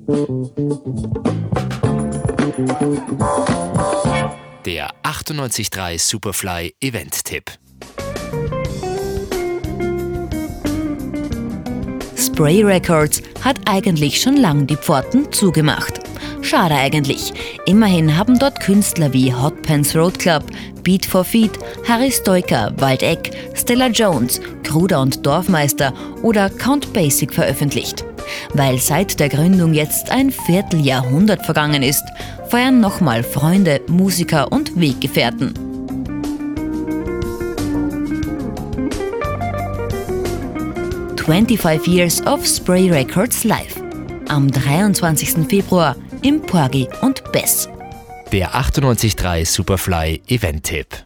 Der 98.3 Superfly Event-Tipp. Spray Records hat eigentlich schon lang die Pforten zugemacht. Schade eigentlich. Immerhin haben dort Künstler wie Hot Pants Road Club, Beat for Feet, Harry Stoiker, Waldeck, Stella Jones, Kruder und Dorfmeister oder Count Basic veröffentlicht. Weil seit der Gründung jetzt ein Vierteljahrhundert vergangen ist, feiern nochmal Freunde, Musiker und Weggefährten. "25 Years of Spray Records Live" am 23. Februar im Porgy und Bess. Der 98.3 Superfly Event-Tipp.